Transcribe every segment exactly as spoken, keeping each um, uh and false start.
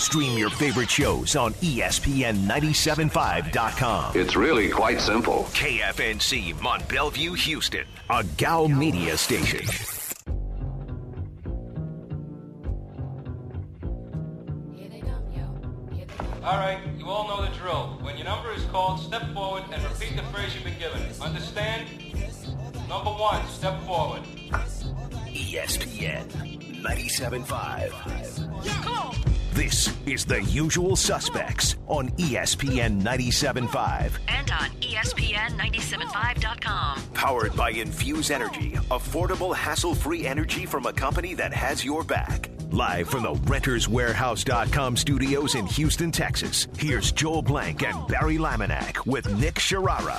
Stream your favorite shows on E S P N nine seven five dot com. It's really quite simple. K F N C Mont Belvieu, Houston, a G A U media station. All right, you all know the drill. When your number is called, step forward and repeat the phrase you've been given. Understand? Number one, step forward. E S P N ninety-seven point five. This is The Usual Suspects on E S P N ninety-seven point five. And on E S P N nine seven five dot com. Powered by Infuse Energy, affordable, hassle-free energy from a company that has your back. Live from the Renters Warehouse dot com studios in Houston, Texas, here's Joel Blank and Barry Laminack with Nick Sharara.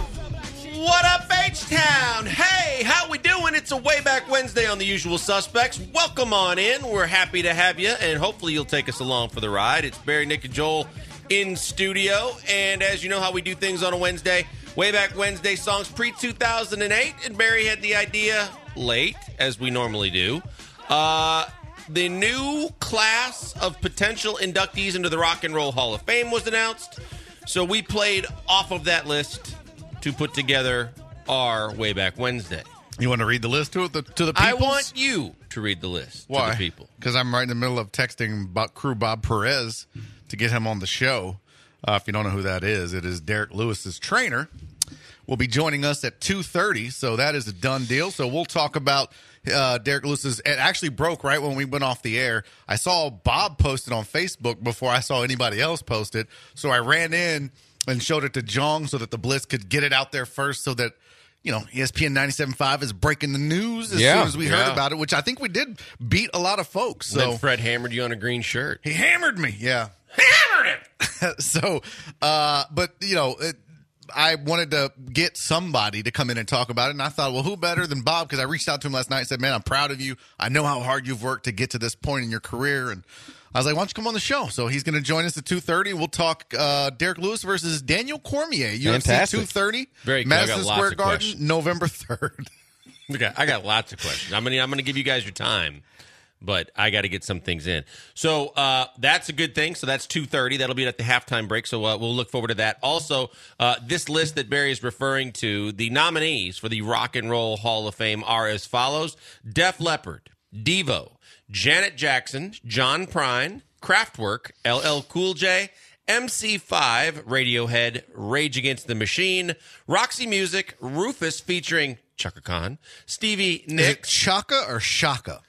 What up, H-Town? Hey, how we doing? It's a Way Back Wednesday on The Usual Suspects. Welcome on in. We're happy to have you, and hopefully you'll take us along for the ride. It's Barry, Nick, and Joel in studio, and as you know how we do things on a Wednesday, Way Back Wednesday songs pre two thousand eight, and Barry had the idea late, as we normally do. Uh... The new class of potential inductees into the Rock and Roll Hall of Fame was announced. So we played off of that list to put together our Way Back Wednesday. You want to read the list to the to the people? I want you to read the list Why? to the people. Because I'm right in the middle of texting Bob, crew Bob Perez to get him on the show. Uh, if you don't know who that is, it is Derek Lewis's trainer. Will be joining us at two thirty, so that is a done deal. So we'll talk about uh, Derek Lewis's. It actually broke right when we went off the air. I saw Bob post it on Facebook before I saw anybody else post it. So I ran in and showed it to Jong so that the Blitz could get it out there first so that, you know, E S P N ninety-seven point five is breaking the news as yeah, soon as we yeah. heard about it, which I think we did beat a lot of folks. So And then Fred hammered you on a green shirt. He hammered me, yeah. Hammered it! so, uh, but, you know, it, I wanted to get somebody to come in and talk about it, and I thought, well, who better than Bob? Because I reached out to him last night and said, man, I'm proud of you. I know how hard you've worked to get to this point in your career, and I was like, why don't you come on the show? So he's going to join us at two thirty. We'll talk uh, Derek Lewis versus Daniel Cormier, U F C two thirty, Very cool. Madison I got lots Square of Garden, questions. November third. Okay, I got lots of questions. I'm gonna I'm gonna give you guys your time, but I got to get some things in. So uh, that's a good thing. So that's two thirty. That'll be at the halftime break. So uh, we'll look forward to that. Also, uh, this list that Barry is referring to, the nominees for the Rock and Roll Hall of Fame are as follows: Def Leppard, Devo, Janet Jackson, John Prine, Kraftwerk, L L Cool J, M C five, Radiohead, Rage Against the Machine, Roxy Music, Rufus featuring Chaka Khan, Stevie Is it Nicks. Chaka or Shaka?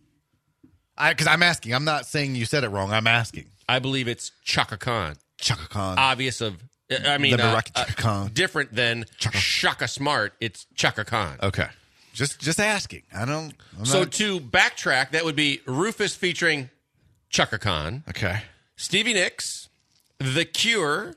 Because I'm asking. I'm not saying you said it wrong. I'm asking. I believe it's Chaka Khan. Chaka Khan. Obvious of, I mean, The uh, Rocky Chaka uh, Khan. different than Chaka. Shaka Smart. It's Chaka Khan. Okay. Just just asking. I don't. I'm So not, to backtrack, that would be Rufus featuring Chaka Khan, okay. Stevie Nicks, The Cure,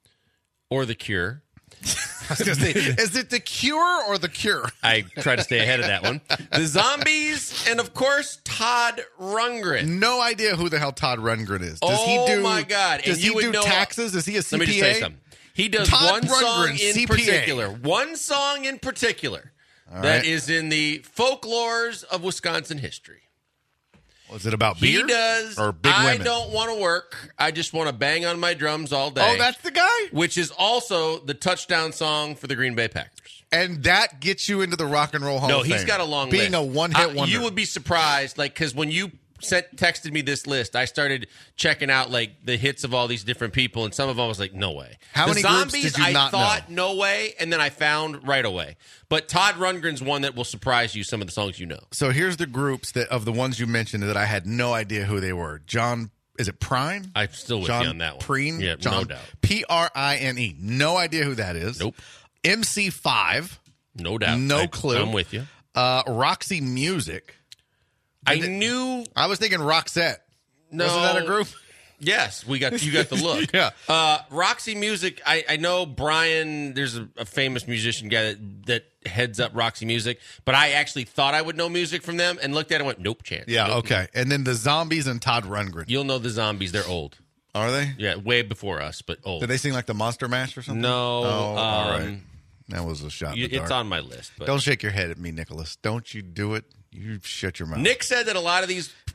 or The Cure. I was gonna say, is it the Cure or the Cure? I try to stay ahead of that one. The Zombies, and of course, Todd Rundgren. No idea who the hell Todd Rundgren is. Does oh he do? my God! Does and he you would do know, taxes? Is he a C P A? Let me just say something. He does Todd one song Rundgren, in C P A. particular. One song in particular All that right. is in the folklores of Wisconsin history. Was it about beer? He does. Or big I women? don't want to work. I just want to bang on my drums all day. Oh, that's the guy? Which is also the touchdown song for the Green Bay Packers. And that gets you into the Rock and Roll Hall No, of he's Fame. got a long Being list. a one-hit Uh, wonder. You would be surprised, like, because when you sent texted me this list, I started checking out, like, the hits of all these different people, and some of them I was like, no way. How the many groups Zombies, did you I not thought, no way, and then I found right away. But Todd Rundgren's one that will surprise you, some of the songs you know. So here's the groups that of the ones you mentioned that I had no idea who they were. John, is it Prine? I'm still with John you on that one. Prine? Yeah, John, no doubt. P R I N E. No idea who that is. Nope. M C five. No doubt. No I- clue. I'm with you. Uh, Roxy Music. I knew. I was thinking Roxette. No. Wasn't that a group? Yes, we got you got the look. Yeah. Uh, Roxy Music. I, I know Brian. There's a, a famous musician guy that, that heads up Roxy Music, but I actually thought I would know music from them, and looked at it and went, nope, chance. Yeah, Nope. okay. And then the Zombies and Todd Rundgren. You'll know the Zombies. They're old. Are they? Yeah, way before us, but old. Did they sing like the Monster Mash or something? No. Oh, all um, right. That was a shot in you- the dark. it's on my list. But Don't shake your head at me, Nicholas. Don't you do it. You shut your mouth. Nick said that a lot of these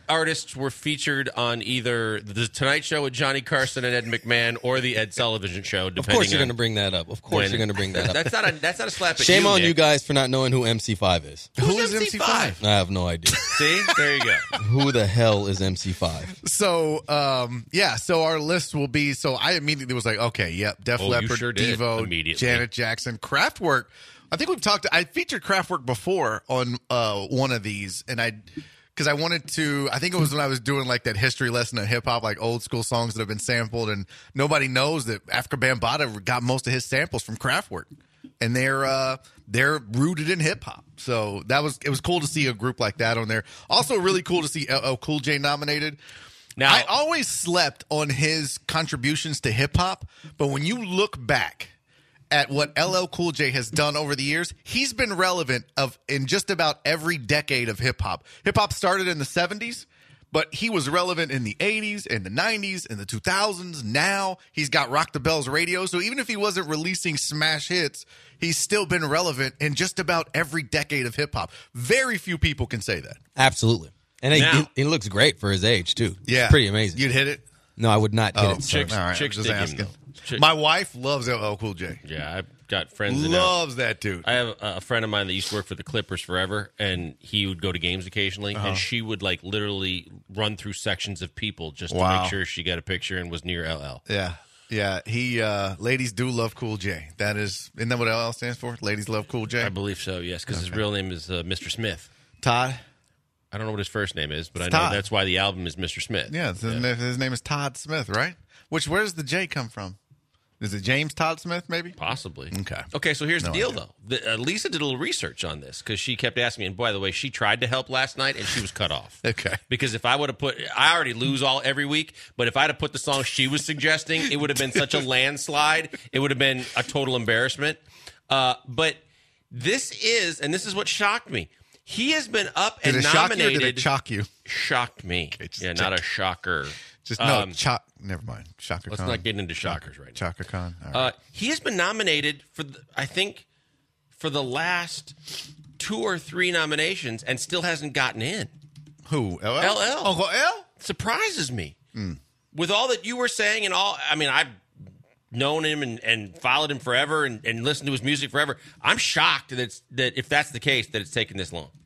artists were featured on either the Tonight Show with Johnny Carson and Ed McMahon or the Ed Sullivan Show? Of course, you're going to bring that up. Of course, when, you're going to bring that up. That's not a that's not a slap at Shame you, on Nick. you guys for not knowing who M C five is. Who is M C five? I have no idea. See, there you go. Who the hell is M C five? So, um, yeah, so our list will be, so I immediately was like, okay, yep, Def Oh, you Leppard, sure did, Devo, immediately. Janet Jackson, Kraftwerk. I think we've talked, I featured Kraftwerk before on uh, one of these, and I, because I wanted to, I think it was when I was doing like that history lesson of hip hop, like old school songs that have been sampled, and nobody knows that Afrika Bambaataa got most of his samples from Kraftwerk. And they're uh, they're rooted in hip hop, so that was it was cool to see a group like that on there. Also, really cool to see L L Cool J nominated. Now, I always slept on his contributions to hip hop, but when you look back at what L L Cool J has done over the years, he's been relevant of in just about every decade of hip hop. Hip hop started in the seventies. But he was relevant in the eighties, in the nineties, in the two thousands. Now he's got Rock the Bells radio. So even if he wasn't releasing smash hits, he's still been relevant in just about every decade of hip hop. Very few people can say that. Absolutely. And he, Now- he, he looks great for his age, too. Yeah. It's pretty amazing. You'd hit it? No, I would not hit Oh, it. sir. Chicks- all right. chicks I'm just dig him, asking. though. Chick- My wife loves L L Cool J. Yeah, I've got friends in L A. Loves that dude. I have a friend of mine that used to work for the Clippers forever, and he would go to games occasionally, Uh-huh. and she would like literally run through sections of people just to Wow. make sure she got a picture and was near L L. Yeah. Yeah. He, uh, ladies do love Cool J. That is, isn't that what L L stands for? Ladies love Cool J? I believe so, yes, because his real name is uh, Mister Smith. Todd? I don't know what his first name is, but It's I know Todd. that's why the album is Mister Smith. Yeah, his, Name, his name is Todd Smith, right? Which, where does the J come from? Is it James Todd Smith, maybe? Possibly. Okay. Okay, so here's No the deal, idea. though. The, uh, Lisa did a little research on this because she kept asking me. And by the way, she tried to help last night and she was cut off. Okay. Because if I would have put, I already lose all every week, but if I'd have put the song she was suggesting, it would have been such a landslide. It would have been a total embarrassment. Uh, but this is, and this is what shocked me. He has been up Did and it shock you or nominated. did it shock you? Shocked me. just yeah, not a check. shocker. Just no, Um, Choc. Never mind. Chaka Let's Khan. not get into shockers right now. Chaka Khan. All right. Uh, he has been nominated for, the, I think, for the last two or three nominations and still hasn't gotten in. Who? L L? L L. Uncle L? Surprises me. With all that you were saying and all, I mean, I've known him and, and followed him forever and, and listened to his music forever. I'm shocked that it's, that if that's the case, that it's taken this long.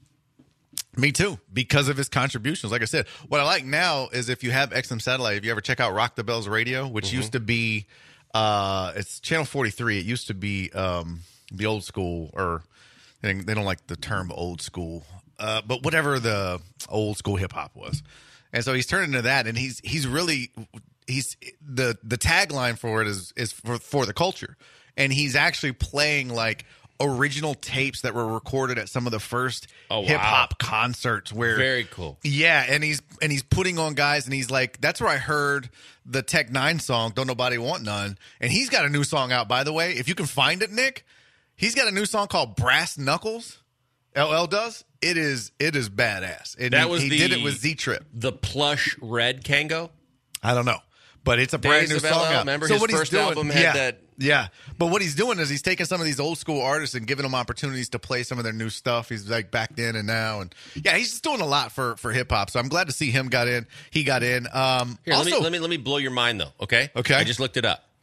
Me too, because of his contributions. Like I said, what I like now is if you have X M Satellite, if you ever check out Rock the Bells Radio, which Mm-hmm. used to be, uh, it's channel forty-three. It used to be um, the old school, or they they don't like the term old school, uh, but whatever the old school hip hop was. And so he's turned into that, and he's he's really he's the the tagline for it is is for for the culture, and he's actually playing like original tapes that were recorded at some of the first Oh, wow. hip hop concerts where Very cool. yeah, and he's and he's putting on guys, and he's like, that's where I heard the Tech Nine song, "Don't Nobody Want None," and he's got a new song out, by the way. If you can find it, Nick, he's got a new song called "Brass Knuckles." L L does. It is it is badass. And That he, was he the- did it with Z Trip. The plush red Kango. I don't know, but it's a brand Days new of song L L, out. remember so his what he's first doing, album had yeah, that- Yeah, but what he's doing is he's taking some of these old school artists and giving them opportunities to play some of their new stuff. He's like back then and now, and yeah, he's just doing a lot for for hip hop. So I'm glad to see him got in. He got in. Um, Here, also, let me let me let me blow your mind though. Okay. Okay. I just looked it up.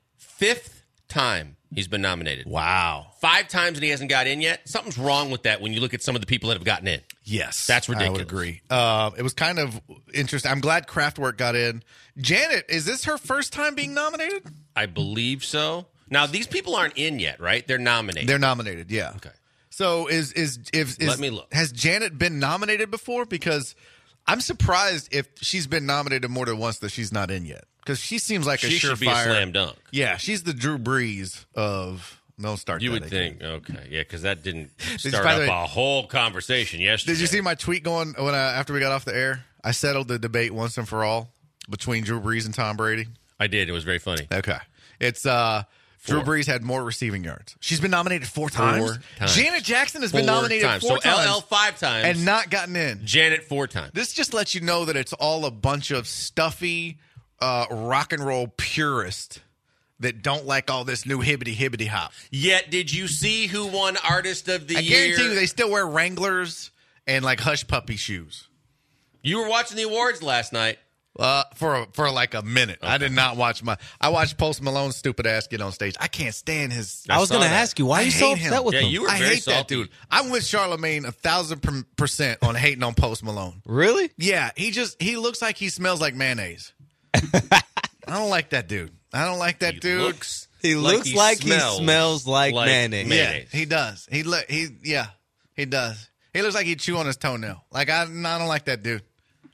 Fifth time he's been nominated. wow, Five times and he hasn't got in yet. Something's wrong with that when you look at some of the people that have gotten in. yes, That's I ridiculous. would agree. Uh, it was kind of interesting. I'm glad Kraftwerk got in. Janet, is this her first time being nominated? I believe so. Now these people aren't in yet, right? They're nominated. They're nominated. Yeah. Okay. So is is if is, Let me look. has Janet been nominated before? Because I'm surprised if she's been nominated more than once that she's not in yet. Because she seems like a She surefire. should be a slam dunk. Yeah, she's the Drew Brees of no start. You that would again. think, okay, yeah, because that didn't you- start by up the way- a whole conversation yesterday. Did you see my tweet going when I, after we got off the air? I settled the debate once and for all between Drew Brees and Tom Brady. I did. It was very funny. Okay, it's uh. Drew Four. Brees had more receiving yards. She's been nominated four times. times. Janet Jackson has Four been nominated times. four so times L L five times and not gotten in. Janet four times. This just lets you know that it's all a bunch of stuffy uh, rock and roll purists that don't like all this new hibbity hibbity hop. Yet, did you see who won Artist of the I Year? guarantee you they still wear Wranglers and like hush puppy shoes. You were watching the awards last night. Uh, for a, for like a minute. Okay. I did not watch my. I watched Post Malone's stupid ass get on stage. I can't stand his. I, I was going to ask you why are you so upset him. with yeah, him. You were I very hate salty. that dude. I'm with Charlamagne a thousand percent on hating on Post Malone. Really? Yeah, he just he looks like he smells like mayonnaise. I don't like that dude. I don't like that He dude. looks He like looks he like smells he smells like, like mayonnaise. mayonnaise. Yeah, he does. He look. He yeah, he does. He looks like he'd chew on his toenail. Like I, I don't like that dude.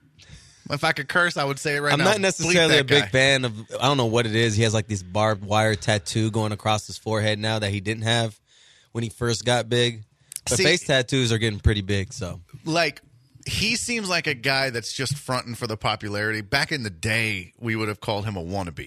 If I could curse, I would say it right I'm now. not necessarily a big guy. fan of, I don't know what it is. He has like this barbed wire tattoo going across his forehead now that he didn't have when he first got big. But See, face tattoos are getting pretty big, so. Like, he seems like a guy that's just fronting for the popularity. Back in the day, we would have called him a wannabe.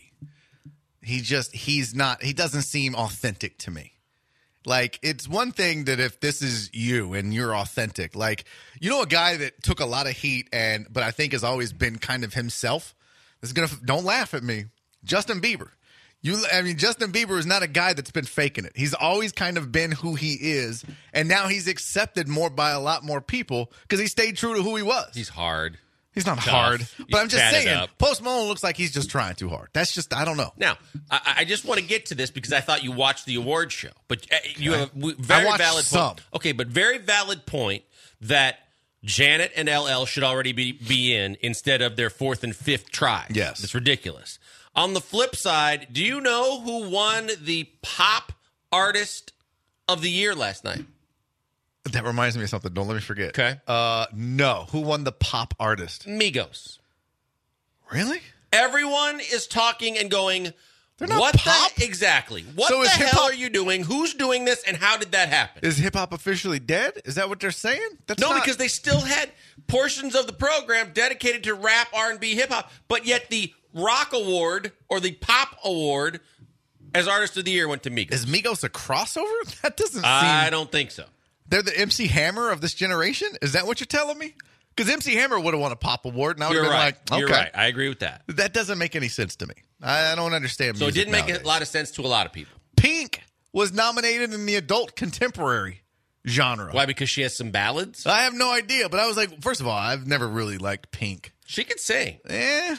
He just, he's not, he doesn't seem authentic to me. Like, it's one thing that if this is you and you're authentic, like, you know, a guy that took a lot of heat and, but I think has always been kind of himself. This is gonna, don't laugh at me. Justin Bieber. You, I mean, Justin Bieber is not a guy that's been faking it. He's always kind of been who he is, and now he's accepted more by a lot more people because he stayed true to who he was. He's hard. He's not tough. hard, He's but I'm just tatted saying, up. Post Malone looks like he's just trying too hard. That's just, I don't know. Now, I, I just want to get to this because I thought you watched the award show, but uh, you have a w- very I watched valid some. point. Okay, but very valid point that Janet and L L should already be, be in instead of their fourth and fifth try. Yes. It's ridiculous. On the flip side, do you know who won the Pop Artist of the Year last night? That reminds me of something. Don't let me forget. Okay. Uh, no. Who won the pop artist? Migos. Really? Everyone is talking and going, They're not what pop? the exactly? What So the is hell hip-hop- are you doing? Who's doing this and how did that happen? Is hip hop officially dead? Is that what they're saying? That's No, not- because they still had portions of the program dedicated to rap, R and B, hip hop, but yet the Rock Award or the Pop Award as Artist of the Year went to Migos. Is Migos a crossover? That doesn't seem. I don't think so. They're the M C Hammer of this generation. Is that what you're telling me? Because M C Hammer would have won a pop award, and I would You're have been right. like, okay, You're right. I agree with that. that doesn't make any sense to me. I, I don't understand. So it music didn't make nowadays. a lot of sense to a lot of people. Pink was nominated in the adult contemporary genre. Why? Because she has some ballads? I have no idea, but I was like, first of all, I've never really liked Pink. She can sing. Eh,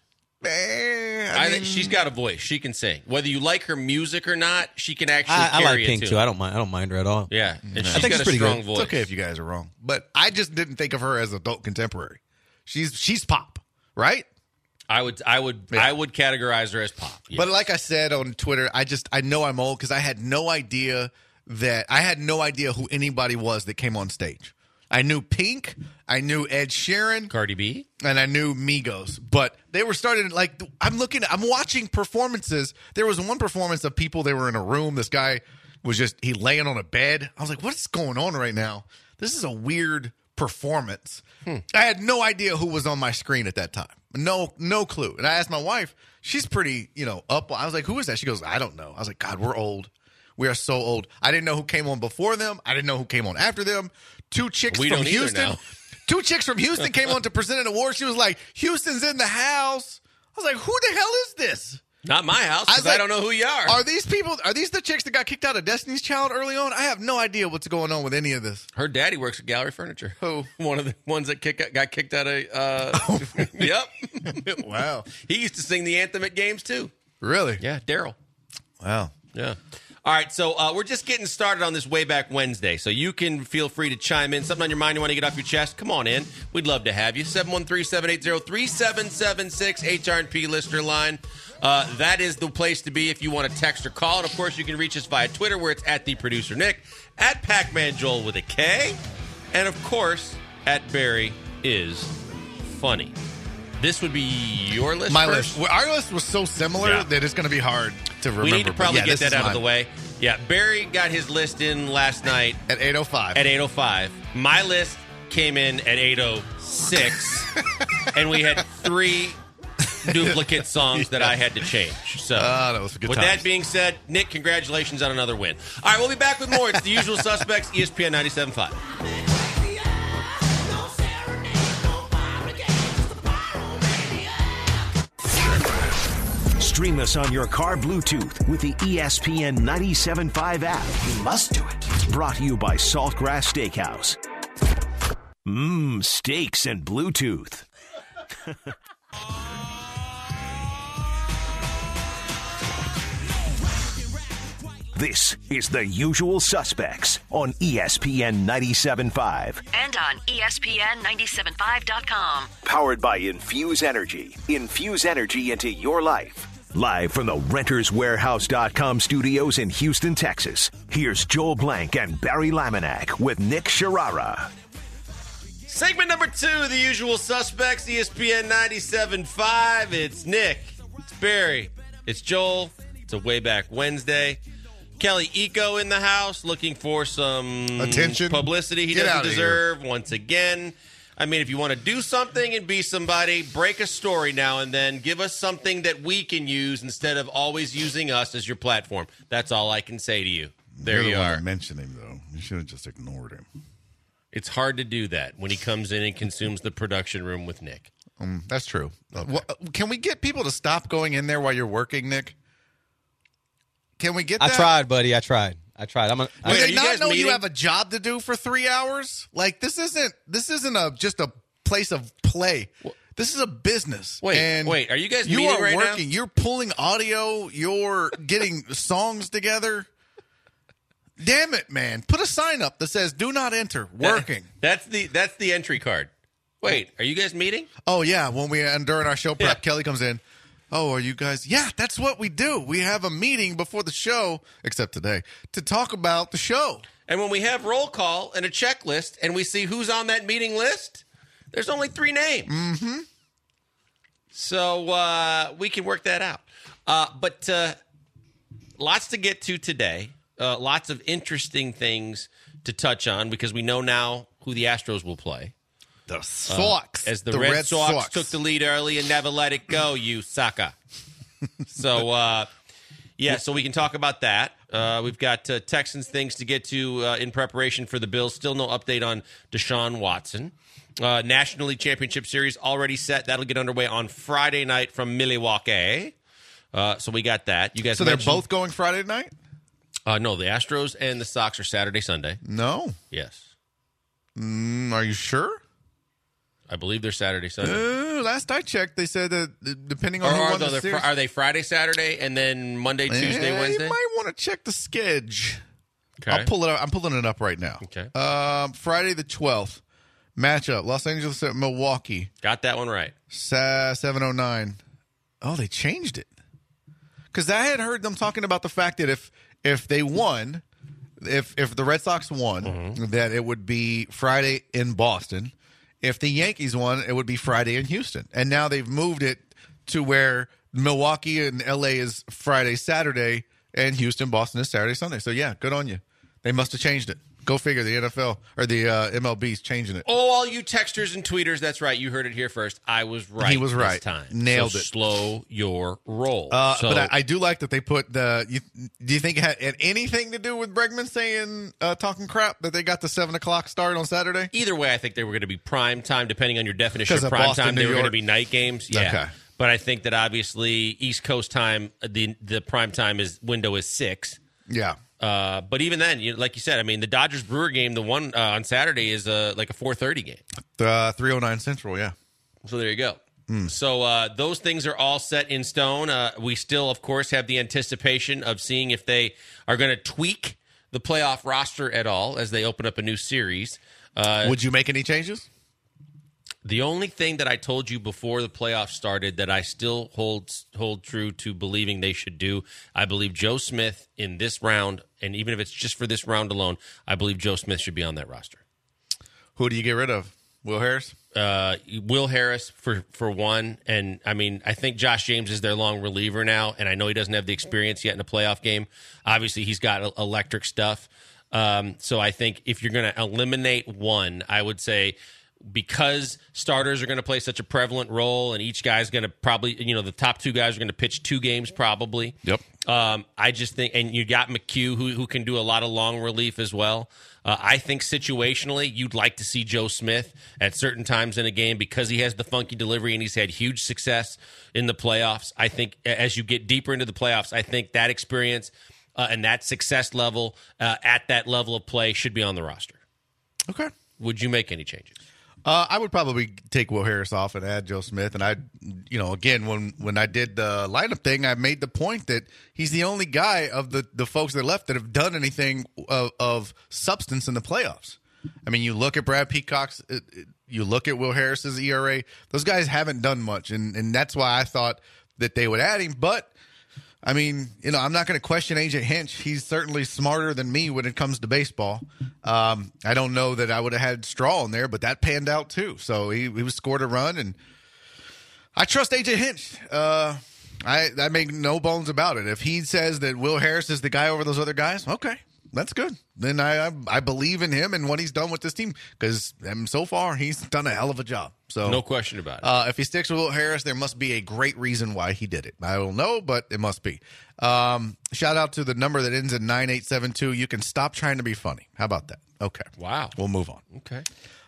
eh, I I mean, think she's got a voice. She can sing. Whether you like her music or not, she can actually I, I carry like it Pink too. too. I don't mind. I don't mind her at all. Yeah, and she's think got she's a pretty strong good. voice. it's okay if you guys are wrong, but I just didn't think of her as adult contemporary. She's she's pop, right? I would, I would, Yeah. I would categorize her as pop. Yes. But like I said on Twitter, I just I know I'm old because I had no idea that I had no idea who anybody was that came on stage. I knew Pink, I knew Ed Sheeran, Cardi B. and I knew Migos, but they were starting like I'm looking, I'm watching performances. There was one performance of people. They were in a room. This guy was just he laying on a bed. I was like, what is going on right now? This is a weird performance. Hmm. I had no idea who was on my screen at that time. No, no clue. And I asked my wife. She's pretty, you know, up. I was like, who is that? She goes, I don't know. I was like, God, we're old. We are so old. I didn't know who came on before them. I didn't know who came on after them. Two chicks We from don't either Houston. now. Two chicks from Houston came on to present an award. She was like, Houston's in the house. I was like, who the hell is this? Not my house I because was I, like, don't know who you are. Are these people, are these the chicks that got kicked out of Destiny's Child early on? I have no idea what's going on with any of this. Her daddy works at Gallery Furniture. Who? One of the ones that kick, got kicked out of. Uh, yep. Wow. He used to sing the anthem at games too. Really? Yeah, Daryl. Wow. Yeah. All right, so uh, we're just getting started on this Way Back Wednesday, so you can feel free to chime in. Something on your mind you want to get off your chest, come on in. We'd love to have you. seven one three, seven eight zero, three seven seven six, H R and P listener line. Uh, that is the place to be if you want to text or call. And, of course, you can reach us via Twitter, where it's at the producer Nick, at Pac-Man Joel with a K, and, of course, at Barry is funny. This would be your list My first? list. Well, our list was so similar Yeah. that it's going to be hard to remember. We need to but probably yeah, get this that is out of mine. the way. Yeah, Barry got his list in last night At eight oh five. at eight oh five. My list came in at eight oh six, and we had three duplicate songs that I had to change. So, Ah, that was good with times. that being said, Nick, congratulations on another win. All right, we'll be back with more. It's The Usual Suspects, E S P N ninety-seven point five. Stream us on your car Bluetooth with the E S P N ninety-seven point five app. You must do it. Brought to you by Saltgrass Steakhouse. Mmm, steaks and Bluetooth. This is The Usual Suspects on E S P N ninety-seven point five. And on E S P N ninety-seven point five dot com. Powered by Infuse Energy. Infuse energy into your life. Live from the Renters Warehouse dot com studios in Houston, Texas. Here's Joel Blank and Barry Laminack with Nick Sharara. Segment number two, The Usual Suspects, E S P N ninety-seven point five. It's Nick. It's Barry. It's Joel. It's a Way Back Wednesday. Kelly Eco in the house looking for some attention, publicity he Get doesn't out of deserve here. once again. I mean, if you want to do something and be somebody, break a story now and then. Give us something that we can use instead of always using us as your platform. That's all I can say to you. There You're you the one are. that mentioned him, though. You should have just ignored him. It's hard to do that when he comes in and consumes the production room with Nick. Um, that's true. Well, can we get people to stop going in there while you're working, Nick? Can we get I that? tried, buddy. I tried. I tried. I'm. A, Do Wait, they are you not guys know meeting? you have a job to do for three hours? Like this isn't this isn't a just a place of play. This is a business. Wait, and wait, are you guys you meeting are right now? working. You're pulling audio. You're getting songs together. Damn it, man! Put a sign up that says "Do not enter." Working. That's the that's the entry card. Wait, are you guys meeting? Oh yeah, when we and during our show prep, Yeah. Kelly comes in. Oh, are you guys? Yeah, that's what we do. We have a meeting before the show, except today, to talk about the show. And when we have roll call and a checklist and we see who's on that meeting list, there's only three names. Mm-hmm. So uh, we can work that out. Uh, but uh, lots to get to today. Uh, lots of interesting things to touch on because we know now who the Astros will play. The Sox. As the, Red, Sox, took the lead early and never let it go, you sucker. so, uh, yeah, so we can talk about that. Uh, we've got uh, Texans things to get to uh, in preparation for the Bills. Still no update on Deshaun Watson. Uh, National League Championship Series already set. That'll get underway on Friday night from Milwaukee. Uh, so we got that. You guys. So they're mentioned- both going Friday night? Uh, no, the Astros and the Sox are Saturday, Sunday. No. Yes, Mm, are you sure? I believe they're Saturday, Sunday. Uh, last I checked, they said that uh, depending Or on who are won the they, series, are they Friday, Saturday, and then Monday, Tuesday, Eh, Wednesday? You might want to check the sketch. Okay. I'll pull it up. I'm pulling it up right now. Okay. Um, Friday the twelfth matchup: Los Angeles at Milwaukee. Got that one right. seven oh nine. Oh, they changed it. Because I had heard them talking about the fact that if if they won, if if the Red Sox won, Mm-hmm. that it would be Friday in Boston. If the Yankees won, it would be Friday in Houston. And now they've moved it to where Milwaukee and L A is Friday, Saturday, and Houston, Boston is Saturday, Sunday. So, yeah, good on you. They must have changed it. Go figure. The N F L or the uh, M L B is changing it. Oh, all you texters and tweeters, that's right. You heard it here first. I was right. He was right. This time. Nailed So it. Slow your roll. Uh, so, but I, I do like that they put the. You, do you think it had, had anything to do with Bregman saying uh, talking crap that they got the seven o'clock start on Saturday? either way, I think they were going to be prime time, depending on your definition 'Cause of of prime Boston, time. New They were going to York? be night games. Yeah. Okay. But I think that obviously East Coast time, the the prime time is window is six. Yeah. Uh, but even then, you, like you said, I mean, the Dodgers Brewer game, the one uh, on Saturday, is uh, like a four thirty game. Uh, three oh nine Central. Yeah. So there you go. So uh, those things are all set in stone. Uh, we still, of course, have the anticipation of seeing if they are going to tweak the playoff roster at all as they open up a new series. Uh, Would you make any changes? the only thing that I told you before the playoffs started that I still hold hold true to believing they should do, I believe Joe Smith in this round, and even if it's just for this round alone, I believe Joe Smith should be on that roster. Who do you get rid of? Will Harris? Uh, Will Harris for, for one, and I mean, I think Josh James is their long reliever now, and I know he doesn't have the experience yet in a playoff game. Obviously, he's got electric stuff. Um, so I think if you're going to eliminate one, I would say because starters are going to play such a prevalent role, and each guy's going to probably, you know, the top two guys are going to pitch two games probably. Yep. Um, I just think, and you got McHugh who who can do a lot of long relief as well. Uh, I think situationally, you'd like to see Joe Smith at certain times in a game because he has the funky delivery and he's had huge success in the playoffs. I think as you get deeper into the playoffs, I think that experience uh, and that success level uh, at that level of play should be on the roster. Okay. Would you make any changes? Uh, I would probably take Will Harris off and add Joe Smith. And I, you know, again, when, when I did the lineup thing, I made the point that he's the only guy of the, the folks that left that have done anything of, of substance in the playoffs. I mean, you look at Brad Peacock's, it, it, you look at Will Harris's E R A. Those guys haven't done much, and, and that's why I thought that they would add him. But I mean, you know, I'm not going to question A J Hinch. He's certainly smarter than me when it comes to baseball. Um, I don't know that I would have had Straw in there, but that panned out too. So he, he was scored a run, and I trust A J Hinch. Uh, I, I make no bones about it. If he says that Will Harris is the guy over those other guys, okay, that's good. Then I I, I believe in him and what he's done with this team because um, so far he's done a hell of a job. So No question about it. Uh, if he sticks with Will Harris, there must be a great reason why he did it. I don't know, but it must be. Um, shout out to the number that ends in nine eight seven two. You can stop trying to be funny. How about that? Okay. Wow. We'll move on. Okay.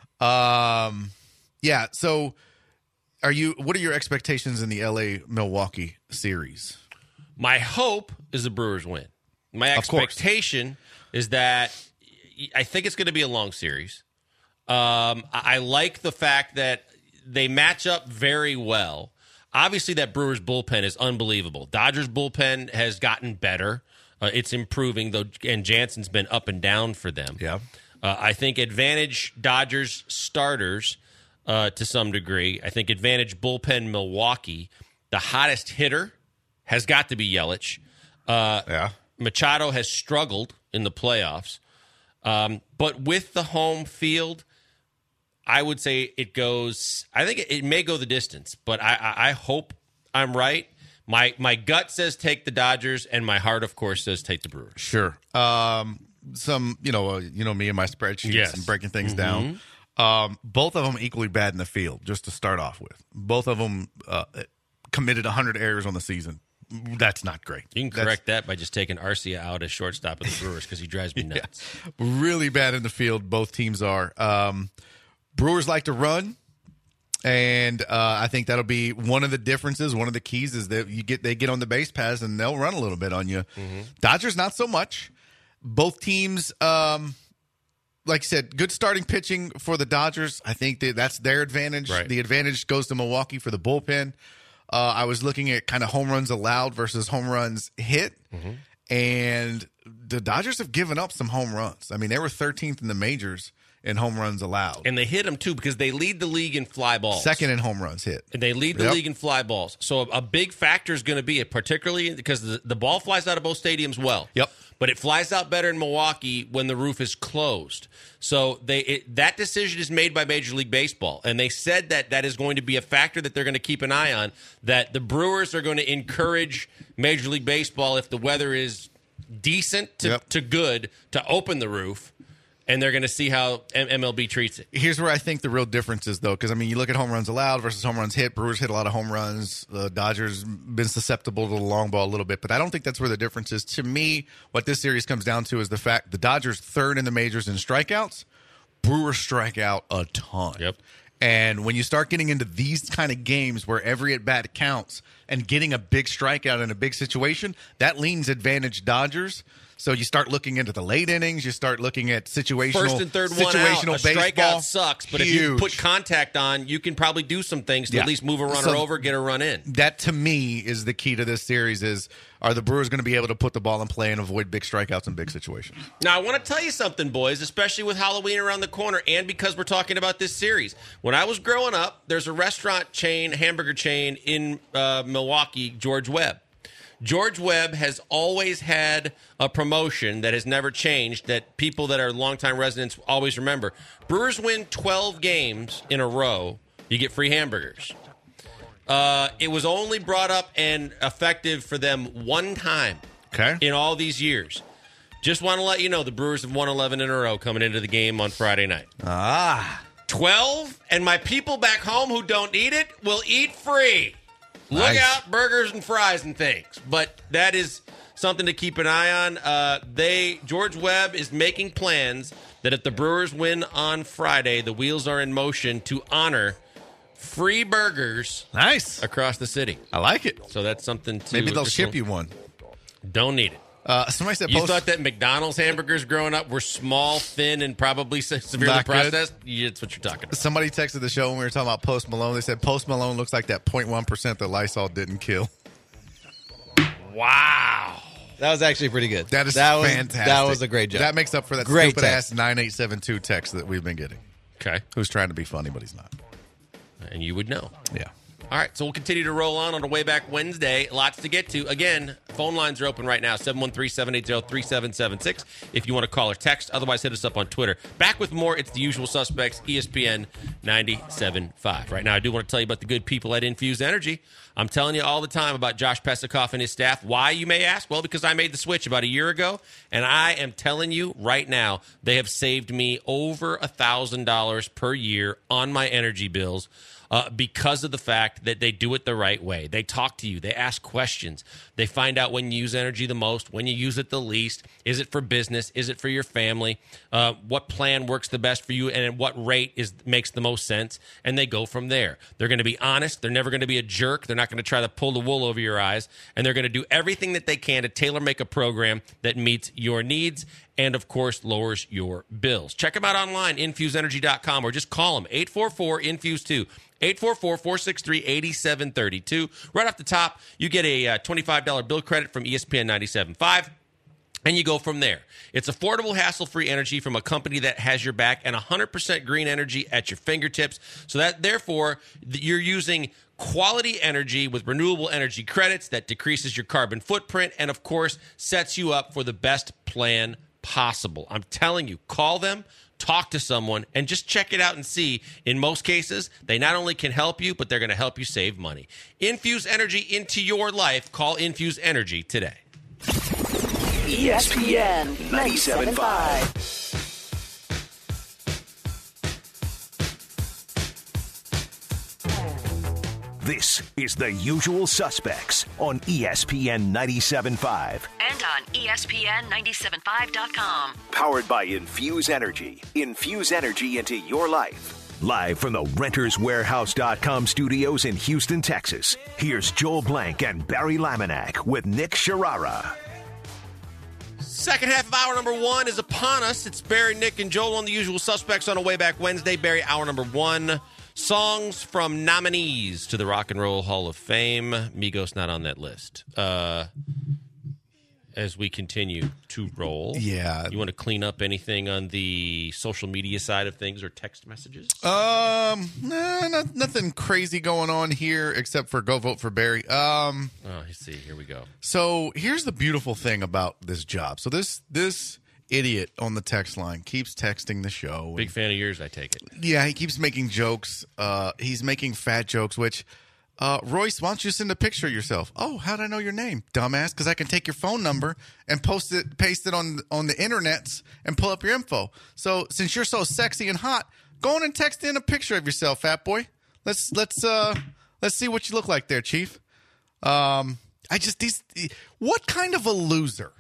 Um, yeah. So, are you? What are your expectations in the L A Milwaukee series? My hope is the Brewers win. My Of course. expectation is that I think it's going to be a long series. Um, I, I like the fact that they match up very well. Obviously, that Brewers bullpen is unbelievable. Dodgers bullpen has gotten better. Uh, it's improving, though, and Jansen's been up and down for them. Yeah. Uh, I think advantage Dodgers starters uh, to some degree. I think advantage bullpen Milwaukee. The hottest hitter has got to be Yelich. Uh, Yeah. Machado has struggled in the playoffs. Um, but with the home field, I would say it goes – I think it, it may go the distance, but I, I, I hope I'm right. My my gut says take the Dodgers, and my heart, of course, says take the Brewers. Sure. Um, some, you know, uh, you know me and my spreadsheets Yes. and breaking things down. Um, both of them equally bad in the field, just to start off with. Both of them uh, committed one hundred errors on the season. That's not great. You can That's correct that by just taking Arcia out as shortstop of the Brewers because he drives me nuts. really bad in the field. Both teams are. Um, Brewers like to run. And uh, I think that'll be one of the differences. One of the keys is that you get they get on the base paths and they'll run a little bit on you. Mm-hmm. Dodgers not so much. Both teams, um, like I said, good starting pitching for the Dodgers. I think that that's their advantage. Right. The advantage goes to Milwaukee for the bullpen. Uh, I was looking at kind of home runs allowed versus home runs hit, mm-hmm. and the Dodgers have given up some home runs. I mean, they were thirteenth in the majors in home runs allowed. And they hit them, too, because they lead the league in fly balls. Second in home runs hit. And they lead the Yep. league in fly balls. So a, a big factor is going to be, particularly because the, the ball flies out of both stadiums well. Yep. But it flies out better in Milwaukee when the roof is closed. So they it, that decision is made by Major League Baseball. And they said that that is going to be a factor that they're going to keep an eye on, that the Brewers are going to encourage Major League Baseball, if the weather is decent to, Yep. to good, to open the roof. And they're going to see how M L B treats it. Here's where I think the real difference is, though, because, I mean, you look at home runs allowed versus home runs hit. Brewers hit a lot of home runs. The Dodgers been susceptible to the long ball a little bit, but I don't think that's where the difference is. To me, what this series comes down to is the fact the Dodgers third in the majors in strikeouts. Brewers strike out a ton. Yep. And when you start getting into these kind of games where every at-bat counts and getting a big strikeout in a big situation, that leans advantage Dodgers. So you start looking into the late innings. You start looking at situational First and third one out, situational a strikeout baseball. sucks. But if Huge. you put contact on, you can probably do some things to Yeah. at least move a runner So- over, get a run in. That, to me, is the key to this series is, are the Brewers going to be able to put the ball in play and avoid big strikeouts in big situations? Now, I want to tell you something, boys, especially with Halloween around the corner and because we're talking about this series. When I was growing up, there's a restaurant chain, hamburger chain in uh, Milwaukee, George Webb. George Webb has always had a promotion that has never changed that people that are longtime residents always remember. Brewers win twelve games in a row, you get free hamburgers. Uh, it was only brought up and effective for them one time Okay. in all these years. Just want to let you know the Brewers have won eleven in a row coming into the game on Friday night. Ah. twelve, and my people back home who don't eat it will eat free. Look Nice. out, burgers and fries and things. But that is something to keep an eye on. Uh, they George Webb is making plans that if the Brewers win on Friday, the wheels are in motion to honor free burgers Nice. across the city. I like it. So that's something to Maybe they'll ship you one. Don't need it. Uh, somebody said You post- thought that McDonald's hamburgers growing up were small, thin, and probably se- severely Not good. processed? Yeah, that's what you're talking about. Somebody texted the show when we were talking about Post Malone. They said Post Malone looks like that zero point one percent that Lysol didn't kill. Wow. That was actually pretty good. That is that was, fantastic. That was a great job. That makes up for that Great stupid text. ass nine eight seven two text that we've been getting. Okay. Who's trying to be funny, but he's not. And you would know. Yeah. All right, so we'll continue to roll on on the way back Wednesday. Lots to get to. Again, phone lines are open right now, seven one three, seven eight zero, three seven seven six if you want to call or text. Otherwise, hit us up on Twitter. Back with more. It's the usual suspects, E S P N ninety-seven point five. Right now, I do want to tell you about the good people at Infuse Energy. I'm telling you all the time about Josh Pesikoff and his staff. Why, you may ask? Well, because I made the switch about a year ago, and I am telling you right now, they have saved me over one thousand dollars per year on my energy bills. Uh, because of the fact that they do it the right way. They talk to you. They ask questions. They find out when you use energy the most, when you use it the least. Is it for business? Is it for your family? Uh, what plan works the best for you, and at what rate is makes the most sense? And they go from there. They're going to be honest. They're never going to be a jerk. They're not going to try to pull the wool over your eyes. And they're going to do everything that they can to tailor-make a program that meets your needs and, of course, lowers your bills. Check them out online, infuse energy dot com, or just call them, eight four four, infuse two. eight four four, four six three, eight seven three two. Right off the top, you get a uh, twenty-five dollars bill credit from E S P N ninety-seven point five, and you go from there. It's affordable, hassle-free energy from a company that has your back and one hundred percent green energy at your fingertips. So that, therefore, you're using quality energy with renewable energy credits that decreases your carbon footprint and, of course, sets you up for the best plan possible. I'm telling you, call them, talk to someone, and just check it out and see. In most cases, they not only can help you, but they're going to help you save money. Infuse energy into your life. Call Infuse Energy today. E S P N ninety-seven point five. This is The Usual Suspects on E S P N ninety-seven point five. And on E S P N ninety-seven point five dot com. Powered by Infuse Energy. Infuse energy into your life. Live from the Renters Warehouse dot com studios in Houston, Texas, here's Joel Blank and Barry Laminack with Nick Sharara. Second half of hour number one is upon us. It's Barry, Nick, and Joel on The Usual Suspects on a way back Wednesday. Barry, hour number one. Songs from nominees to the Rock and Roll Hall of Fame. Migos not on that list. Uh, as we continue to roll. Yeah. You want to clean up anything on the social media side of things or text messages? Um, nah, not, nothing crazy going on here except for go vote for Barry. Um, oh, I see. Here we go. So here's the beautiful thing about this job. So this this idiot on the text line keeps texting the show. Big fan of yours, I take it. Yeah, he keeps making jokes. Uh, he's making fat jokes, which, uh, Royce, why don't you send a picture of yourself? Oh, how'd I know your name, dumbass? Because I can take your phone number and post it, paste it on on the internets and pull up your info. So since you're so sexy and hot, go on and text in a picture of yourself, fat boy. Let's let's uh let's see what you look like there, Chief. Um, I just these what kind of a loser?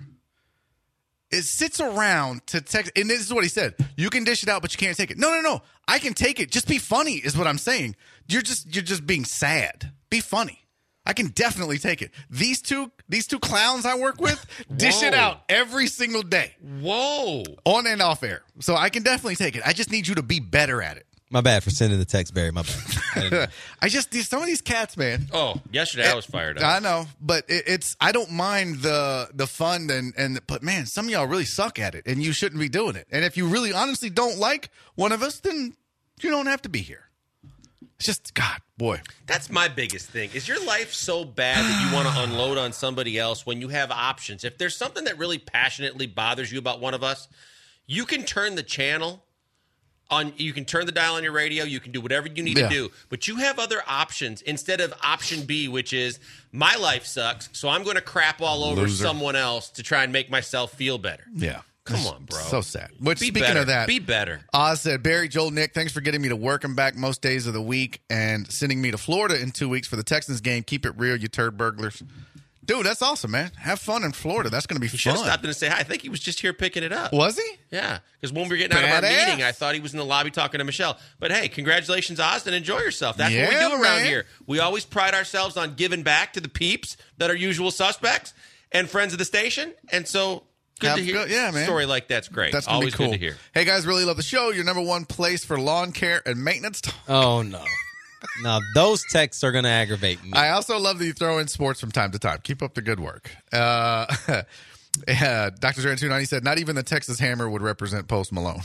It sits around to text, and this is what he said. You can dish it out, but you can't take it. No, no, no. I can take it. Just be funny is what I'm saying. You're just you're just being sad. Be funny. I can definitely take it. These two these two clowns I work with dish it Whoa. out every single day. Whoa. On and off air. So I can definitely take it. I just need you to be better at it. My bad for sending the text, Barry. My bad. I didn't know. I just these some of these cats, man. Oh, yesterday I was fired up. I know, but it, it's I don't mind the the fun and and but man, some of y'all really suck at it, and you shouldn't be doing it. And if you really honestly don't like one of us, then you don't have to be here. It's just God, boy. That's my biggest thing. Is your life so bad that you want to unload on somebody else when you have options? If there's something that really passionately bothers you about one of us, you can turn the channel on. You can turn the dial on your radio. You can do whatever you need Yeah. to do. But you have other options instead of option B, which is my life sucks, so I'm going to crap all over Loser. someone else to try and make myself feel better. Yeah. Come It's on, bro. So sad. Which, Be speaking better. of that, Be better. Oz said, Barry, Joel, Nick, thanks for getting me to work and back most days of the week and sending me to Florida in two weeks for the Texans game. Keep it real, you turd burglars. Dude, that's awesome, man. Have fun in Florida. That's going to be He should have fun. stopped in to say hi. I think he was just here picking it up. Was he? Yeah, because when we were getting out of our Badass. meeting, I thought he was in the lobby talking to Michelle. But hey, congratulations, Austin. Enjoy yourself. That's what we Yeah, do around man. here. We always pride ourselves on giving back to the peeps that are usual suspects. and friends of the station. And so good Have to hear. good- yeah, man. A story like that's great. That's gonna always be cool. good to hear. Hey, guys, really love the show. Your number one place for lawn care and maintenance. Oh, no. Now, those texts are going to aggravate me. I also love that you throw in sports from time to time. Keep up the good work. Uh, yeah, Doctor Zero two ninety said, not even the Texas Hammer would represent Post Malone.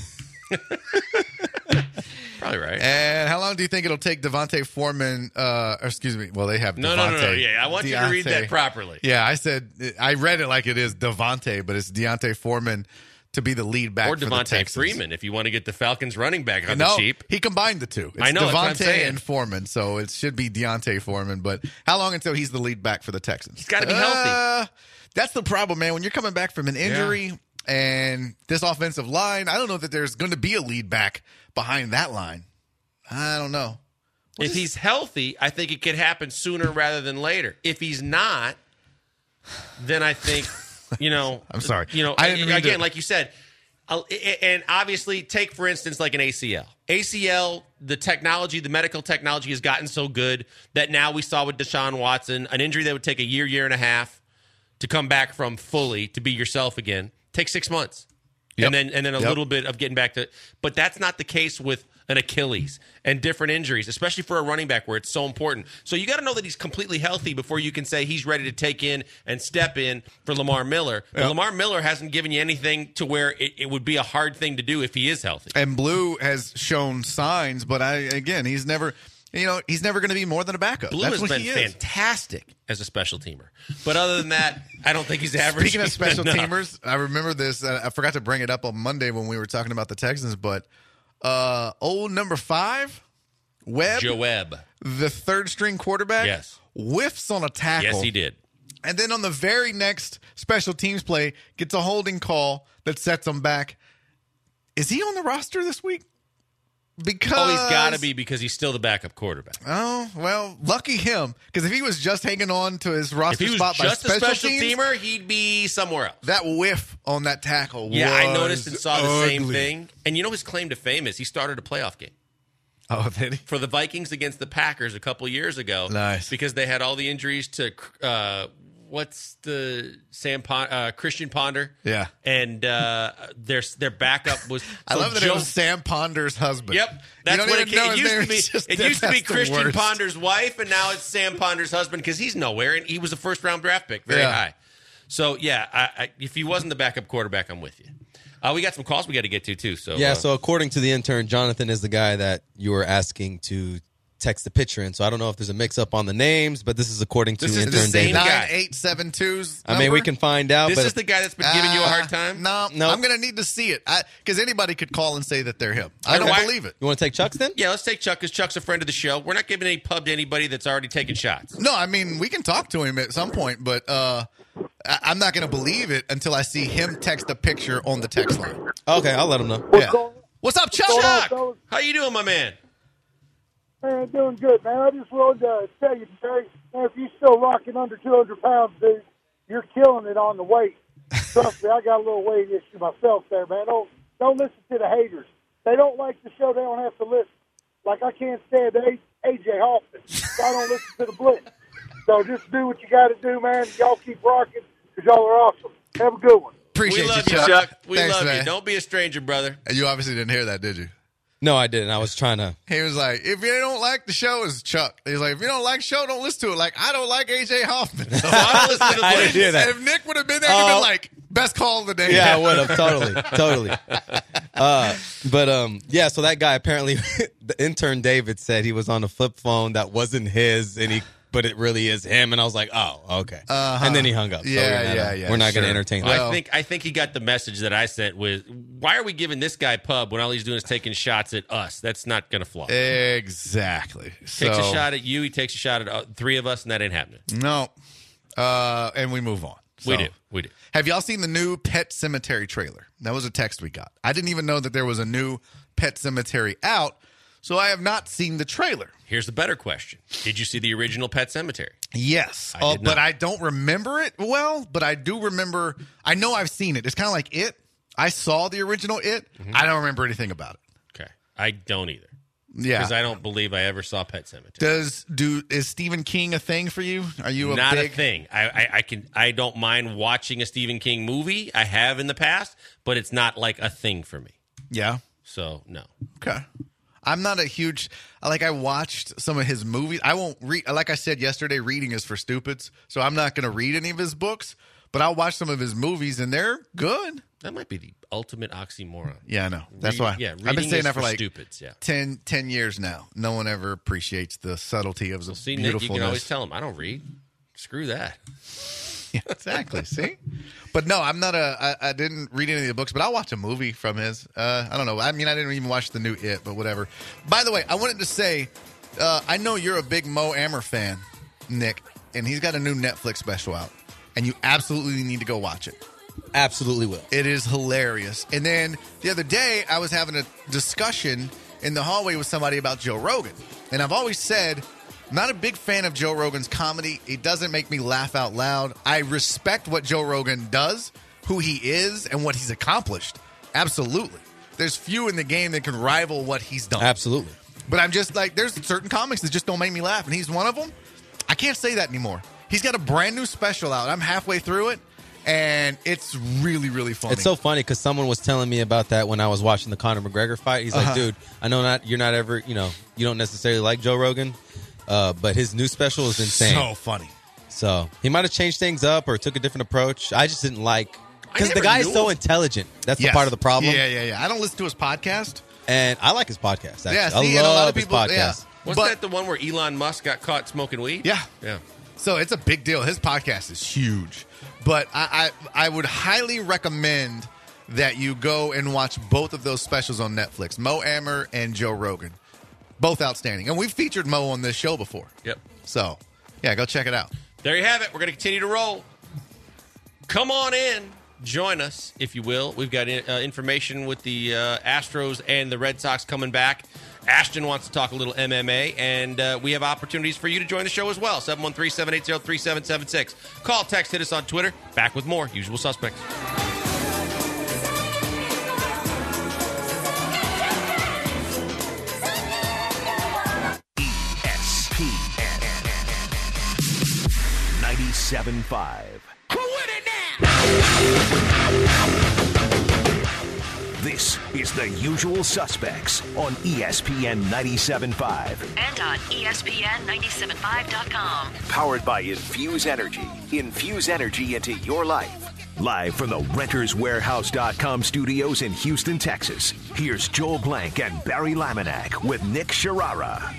Probably right. And how long do you think it'll take Devontae Foreman? Uh, or excuse me. Well, they have No, Devontae. no, no, no. Yeah, I want you to read Deontay. that properly. Yeah, I said I read it like it is Devontae, but it's Deontay Foreman to be the lead back Or for the Devontae Texans. Freeman, if you want to get the Falcons running back on No, the cheap. he combined the two. It's I know, that's what I'm Devontae saying. and Foreman, so it should be Deontay Foreman. But how long until he's the lead back for the Texans? He's gotta be healthy. That's the problem, man. When you're coming back from an injury and this offensive line, I don't know that there's going to be a lead back behind that line. I don't know. If he's healthy, I think it could happen sooner rather than later. If he's not, then I think, you know. I'm sorry. You know, I didn't mean again, to- like you said, uh, and obviously take, for instance, like an A C L. A C L, the technology, the medical technology has gotten so good that now we saw with Deshaun Watson, an injury that would take a year, year and a half to come back from fully to be yourself again, takes six months. Yep. And then and then a Yep. little bit of getting back to – but that's not the case with an Achilles and different injuries, especially for a running back where it's so important. So you got to know that he's completely healthy before you can say he's ready to take in and step in for Lamar Miller. But Yep. Lamar Miller hasn't given you anything to where it, it would be a hard thing to do if he is healthy. And Blue has shown signs, but I again, he's never, you know, he's never going to be more than a backup. Blue That's has what been he is. fantastic as a special teamer. But other than that, I don't think he's average. Speaking of special enough. teamers, I remember this. Uh, I forgot to bring it up on Monday when we were talking about the Texans, but uh, old number five, Webb, Joe Webb. the third string quarterback, Yes. whiffs on a tackle. Yes, he did. And then on the very next special teams play, gets a holding call that sets him back. Is he on the roster this week? Because Oh, he's got to be because he's still the backup quarterback. Oh, well, lucky him. Because if he was just hanging on to his If roster he was spot by just a special, special teams, teamer, he'd be somewhere else. that whiff on that tackle Yeah, was I noticed and saw the same ugly. thing. And you know his claim to fame is he started a playoff game Oh, did he? for the Vikings against the Packers a couple years ago. Nice. Because they had all the injuries to uh, what's the Sam Pon- uh, Christian Ponder. Yeah. And uh, their their backup was. I so love that Joe- it was Sam Ponder's husband. Yep, that's You don't what it, even know it his used name. to be. It's just- It used to be that's the Christian worst. Ponder's wife, and now it's Sam Ponder's husband because he's nowhere, and he was a first round draft pick, very Yeah. high. So yeah, I, I, if he wasn't the backup quarterback, I'm with you. Uh, we got some calls we got to get to too. So Yeah, uh, so according to the intern, Jonathan is the guy that you were asking to text the picture in. So I don't know if there's a mix-up on the names, but this is according to This is the intern same David. guy. nine eight seven two's I mean, we can find out, this but is the guy that's been giving you a hard time. No, No. I'm going to need to see it because anybody could call and say that they're him. I don't Why- believe it. you want to take Chuck's then? Yeah, let's take Chuck because Chuck's a friend of the show. We're not giving any pub to anybody that's already taken shots. No, I mean we can talk to him at some point, but uh, I- I'm not going to believe it until I see him text a picture on the text line. Okay, I'll let him know. Yeah. What's up, Chuck? going on, Chuck, fellas? how you doing, my man? Man, doing good, man. I just wanted to tell you, Terry, man, if you're still rocking under two hundred pounds, dude, you're killing it on the weight. Trust me, I got a little weight issue myself there, man. Don't don't listen to the haters. They don't like the show. They don't have to listen. Like I can't stand A J Hoffman, so I don't listen to the Blitz. So just do what you got to do, man. Y'all keep rocking because y'all are awesome. Have a good one. Appreciate we love you, you, Chuck. Chuck. We Thanks, love man. you. Don't be a stranger, brother. And you obviously didn't hear that, did you? No, I didn't. I was trying to. He was like, if you don't like the show, it's Chuck. He's like, if you don't like the show, don't listen to it. Like, I don't like A J Hoffman. So I don't listen to the I Blitz. didn't hear that. And if Nick would have been there, he'd Oh. been like, best call of the day. Yeah, I would have totally, totally. Uh, but um, yeah. So that guy apparently, the intern David said he was on a flip phone that wasn't his, and he, but it really is him. And I was like, oh, okay. Uh-huh. And then he hung up. So Yeah, we're not, yeah, yeah, We're not going to sure. entertain Well, that. I think I think he got the message that I sent with, why are we giving this guy pub when all he's doing is taking shots at us? That's not going to fly. Exactly. Takes so, a shot at you, he takes a shot at uh, three of us, and that ain't happening. No. Uh, and we move on. We So, do. We do. Have y'all seen the new Pet Cemetery trailer? That was a text we got. I didn't even know that there was a new Pet Cemetery out, so I have not seen the trailer. Here's the better question. Did you see the original Pet Cemetery? Yes, I uh, did but not. I don't remember it well. But I do remember. I know I've seen it. It's kind of like It. I saw the original It. Mm-hmm. I don't remember anything about it. Okay. I don't either. Yeah. Because I don't believe I ever saw Pet Sematary. Does do is Stephen King a thing for you? Are you a Not big a thing. I, I, I can. I don't mind watching a Stephen King movie. I have in the past, but it's not like a thing for me. Yeah. So no. Okay. I'm not a huge like I watched some of his movies. I won't read like I said yesterday, reading is for stupids. So I'm not gonna read any of his books, but I'll watch some of his movies and they're good. That might be the ultimate oxymoron. Yeah, I know. That's Read- why yeah, I've been reading saying is that for for like stupids, yeah. ten, ten years now. No one ever appreciates the subtlety of the Well, see, Nick, you beautifulness. can always tell him, I don't read. Screw that. Yeah, exactly. See, but no, I'm not a. I, I didn't read any of the books, but I'll watch a movie from his. Uh, I don't know. I mean, I didn't even watch the new It, but whatever. By the way, I wanted to say, uh, I know you're a big Mo Amer fan, Nick, and he's got a new Netflix special out, and you absolutely need to go watch it. Absolutely will. It is hilarious. And then the other day, I was having a discussion in the hallway with somebody about Joe Rogan, and I've always said. I'm not a big fan of Joe Rogan's comedy. It doesn't make me laugh out loud. I respect what Joe Rogan does, who he is, and what he's accomplished. Absolutely. There's few in the game that can rival what he's done. Absolutely. But I'm just like, there's certain comics that just don't make me laugh, and he's one of them. I can't say that anymore. He's got a brand new special out. I'm halfway through it, and it's really, really funny. It's so funny because someone was telling me about that when I was watching the Conor McGregor fight. He's like, Uh-huh. dude, I know not you're not ever, you know, you don't necessarily like Joe Rogan. Uh, but his new special is insane. So funny. So he might have changed things up or took a different approach. I just didn't like because the never guy is knew so him. intelligent. That's Yes. the part of the problem. Yeah, yeah, yeah. I don't listen to his podcast. And I like his podcast. Actually. Yeah, I see, love and a lot of his people- podcast. yeah. Wasn't But- that the one where Elon Musk got caught smoking weed? Yeah. Yeah. So it's a big deal. His podcast is huge. But I, I, I would highly recommend that you go and watch both of those specials on Netflix, Mo Amer and Joe Rogan. Both outstanding. And we've featured Mo on this show before. Yep. So, yeah, go check it out. There you have it. We're going to continue to roll. Come on in. Join us, if you will. We've got uh, information with the uh, Astros and the Red Sox coming back. Ashton wants to talk a little M M A, and uh, we have opportunities for you to join the show as well. seven one three, seven eight zero, three seven seven six. Call, text, hit us on Twitter. Back with more Usual Suspects. E S P N ninety-seven point five. This is The Usual Suspects on E S P N ninety-seven point five. And on E S P N nine seven five dot com. Powered by Infuse Energy. Infuse energy into your life. Live from the Renters Warehouse dot com studios in Houston, Texas. Here's Joel Blank and Barry Laminack with Nick Sharara.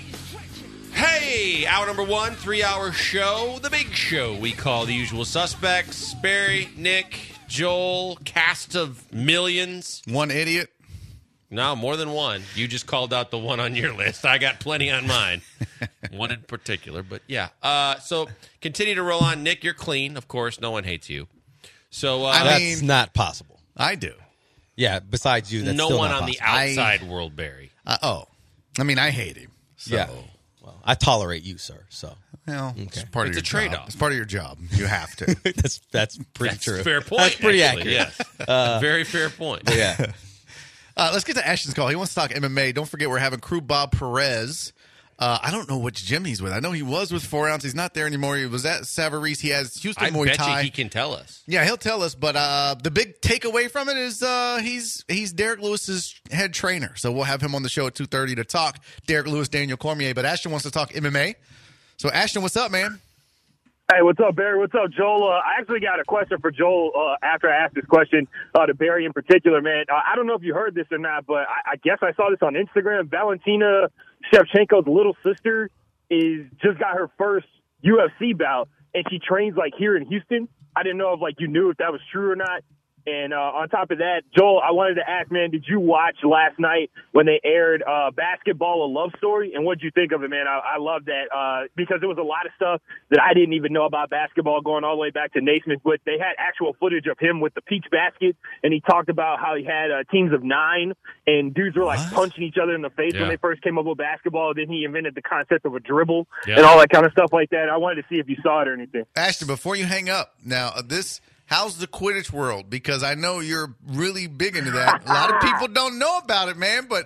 Hey, hour number one, three-hour show, the big show we call The Usual Suspects. Barry, Nick, Joel, cast of millions. One idiot. No, more than one. You just called out the one on your list. I got plenty on mine. One in particular, but yeah. Uh, so continue to roll on. Nick, you're clean. Of course, no one hates you. So uh, I That's mean- not possible. I do. Yeah, besides you, that's no still one not on the possible. outside world, Barry. Uh, oh. I mean, I hate him. So, Yeah. Well, I tolerate you, sir. So well, it's Okay. part It's of a your job. trade-off. It's part of your job. You have to. that's that's pretty That's true. a fair point. That's pretty actually, accurate. Uh, Yes. Very fair point. Yeah. Uh, let's get to Ashton's call. He wants to talk M M A. Don't forget, we're having crew Bob Perez. Uh, I don't know which gym he's with. I know he was with Four Ounce. He's not there anymore. He was at Savarese. He has Houston I Muay bet Thai. you he can tell us. Yeah, he'll tell us. But uh, the big takeaway from it is uh, he's he's Derek Lewis's head trainer. So we'll have him on the show at two thirty to talk Derek Lewis, Daniel Cormier. But Ashton wants to talk M M A. So Ashton, what's up, man? Hey, what's up, Barry? What's up, Joel? Uh, I actually got a question for Joel uh, after I asked this question uh, to Barry in particular, man. Uh, I don't know if you heard this or not, but I, I guess I saw this on Instagram. Valentina Shevchenko's little sister is just got her first U F C bout, and she trains, like, here in Houston. I didn't know if, like, you knew if that was true or not. And uh, on top of that, Joel, I wanted to ask, man, did you watch last night when they aired uh, Basketball: A Love Story? And what did you think of it, man? I, I loved that uh, because there was a lot of stuff that I didn't even know about basketball going all the way back to Naismith. But they had actual footage of him with the peach basket, and he talked about how he had uh, teams of nine, and dudes were like What? punching each other in the face Yeah. when they first came up with basketball. Then he invented the concept of a dribble Yeah. and all that kind of stuff like that. I wanted to see if you saw it or anything. Ashton, before you hang up, now uh, this how's the Quidditch world? Because I know you're really big into that. A lot of people don't know about it, man. But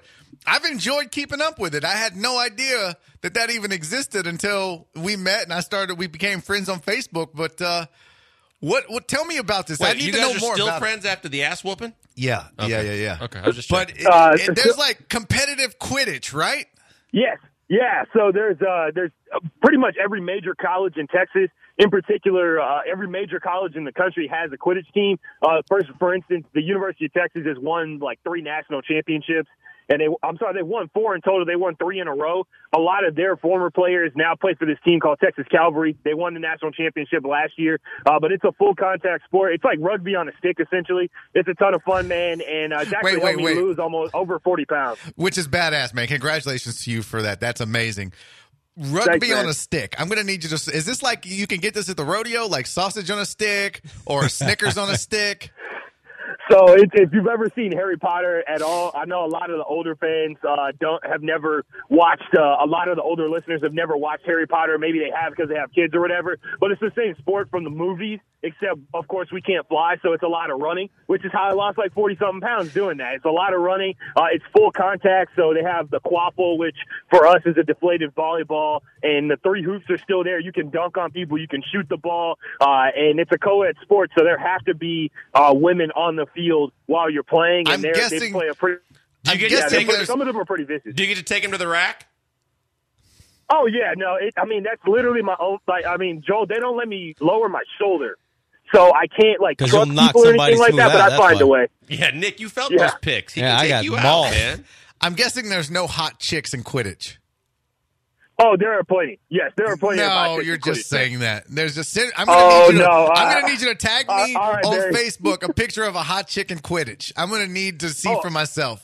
I've enjoyed keeping up with it. I had no idea that that even existed until we met and I started. We became friends on Facebook. But uh, what? What? Tell me about this. Wait, I need you to guys know are more still about friends after the ass whooping? It. Yeah, Okay. yeah, yeah, yeah. Okay, I was just But checking. it, Uh, it- there's like competitive Quidditch, right? Yes. Yeah. So there's uh, there's uh, pretty much every major college in Texas, in particular, uh, every major college in the country has a Quidditch team. Uh, first, for instance, the University of Texas has won like three national championships. And they, I'm sorry, they won four in total. They won three in a row. A lot of their former players now play for this team called Texas Cavalry. They won the national championship last year. Uh, but it's a full contact sport. It's like rugby on a stick, essentially. It's a ton of fun, man. And uh, it's actually Wait, helped wait, me wait. lose almost over forty pounds. Which is badass, man. Congratulations to you for that. That's amazing. Rugby Thanks, man. on a stick. I'm going to need you to. Is this like you can get this at the rodeo, like sausage on a stick or Snickers on a stick? So if, if you've ever seen Harry Potter at all, I know a lot of the older fans uh, don't have never watched. Uh, a lot of the older listeners have never watched Harry Potter. Maybe they have because they have kids or whatever. But it's the same sport from the movies, except of course we can't fly, so it's a lot of running, which is how I lost like forty something pounds doing that. It's a lot of running. Uh, it's full contact, so they have the quaffle, which for us is a deflated volleyball, and the three hoops are still there. You can dunk on people, you can shoot the ball, uh, and it's a co-ed sport, so there have to be uh, women on the field while you're playing, and I'm they're, guessing- they play a pretty. Do you I'm get Yeah, to they're take pretty- there's- some of them are pretty vicious. Do you get to take him to the rack? Oh yeah, no, it, I mean that's literally my own. Like, I mean, Joel, they don't let me lower my shoulder, so I can't like 'Cause trust you'll knock people or somebody anything like smooth that. But out, I that's find why. a way. Yeah, Nick, you felt Yeah. those picks. He Yeah, can I take got you mauled. out, man. I'm guessing there's no hot chicks in Quidditch. Oh, there are plenty. Yes, there are plenty. of hot No, chicks you're in just Quidditch. saying that. There's just. I'm gonna Oh, need you to, no, I'm uh, gonna need you to tag uh, me all right, on Barry. Facebook a picture of a hot chick in Quidditch. I'm gonna need to see Oh. for myself.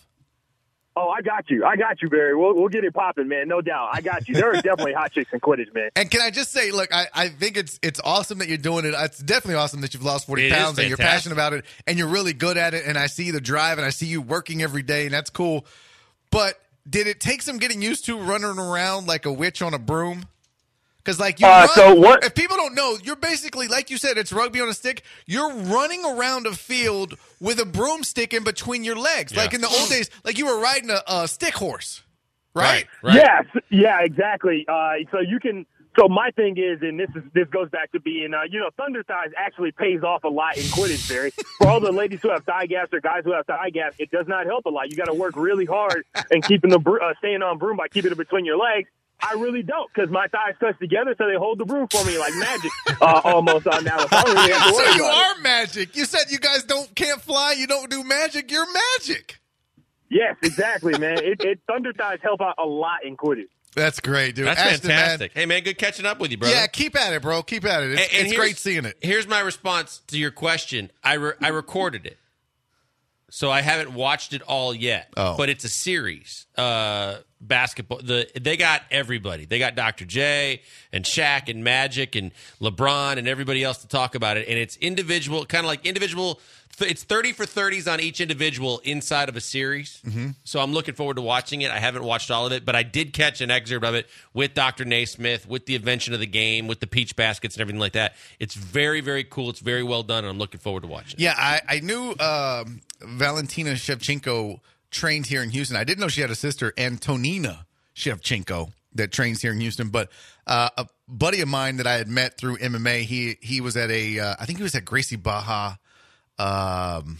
Oh, I got you. I got you, Barry. We'll we'll get it popping, man. No doubt. I got you. There are definitely hot chicks in Quidditch, man. And can I just say, look, I, I think it's it's awesome that you're doing it. It's definitely awesome that you've lost forty It is pounds and you're fantastic. passionate about it and you're really good at it. And I see the drive and I see you working every day and that's cool. But did it take some getting used to running around like a witch on a broom? Because like you, Uh, run, so what- if people don't know, you're basically like you said, it's rugby on a stick. You're running around a field with a broomstick in between your legs, like Yeah. in the old days, like you were riding a, a stick horse, right? Right. Yes. Yeah. Exactly. Uh, so you can. So my thing is, and this is this goes back to being, uh, you know, thunder thighs actually pays off a lot in Quidditch, Barry. For all the ladies who have thigh gaps or guys who have thigh gaps, it does not help a lot. You got to work really hard and keeping the bro- uh, staying on broom by keeping it between your legs. I really don't, because my thighs touch together, so they hold the broom for me like magic, uh, almost on that one. So I don't really have to So worry you about it. are magic. You said you guys don't can't fly. You don't do magic. You're magic. Yes, exactly, man. It, it thunder thighs help out a lot in Quidditch. That's great, dude. That's Ashton, man. fantastic. Hey, man, good catching up with you, brother. Yeah, keep at it, bro. Keep at it. It's, And- and it's here's- great seeing it. Here's my response to your question. I re- I recorded it, so I haven't watched it all yet. Oh. But it's a series. Uh, basketball. The they got everybody. They got Doctor J and Shaq and Magic and LeBron and everybody else to talk about it. And it's individual, kind of like individual. Th- it's thirty for thirties on each individual inside of a series. Mm-hmm. So I'm looking forward to watching it. I haven't watched all of it, but I did catch an excerpt of it with Doctor Naismith, with the invention of the game, with the peach baskets and everything like that. It's very, very cool. It's very well done, and I'm looking forward to watching it. Yeah, I, I knew um, Valentina Shevchenko trained here in Houston. I didn't know she had a sister, Antonina Shevchenko, that trains here in Houston. But uh, a buddy of mine that I had met through M M A, he he was at a, uh, I think he was at Gracie Baja um,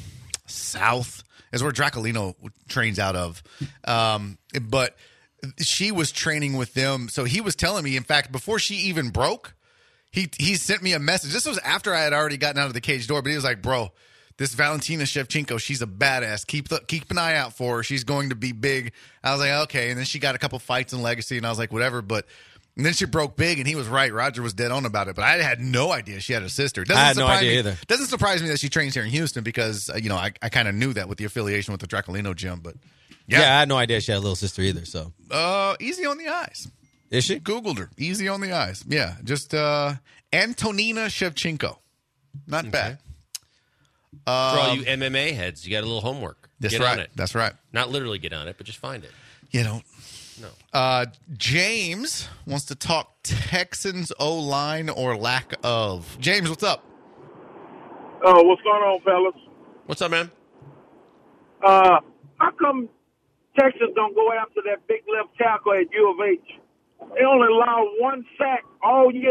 South, is where Dracolino trains out of. Um, but she was training with them. So he was telling me, in fact, before she even broke, he he sent me a message. This was after I had already gotten out of the cage door, but he was like, bro, this Valentina Shevchenko, she's a badass. Keep the, keep an eye out for her. She's going to be big. I was like, okay. And then she got a couple fights in Legacy, and I was like, whatever. But and then she broke big, and he was right. Roger was dead on about it. But I had no idea she had a sister. Doesn't I had no surprise idea me, either. Doesn't surprise me that she trains here in Houston because, uh, you know, I, I kind of knew that with the affiliation with the Dracolino gym. But, Yeah. yeah, I had no idea she had a little sister either. So uh, easy on the eyes. is she? Googled her. Easy on the eyes. Yeah, just uh, Antonina Shevchenko. Not bad. For all you M M A heads, you got a little homework. That's get right. on it. That's right. Not literally get on it, but just find it. You know, No. uh, James wants to talk Texans O-line or lack of. James, what's up? Oh, what's going on, fellas? What's up, man? Uh, how come Texas don't go after that big left tackle at U of H. They only allow one sack all year.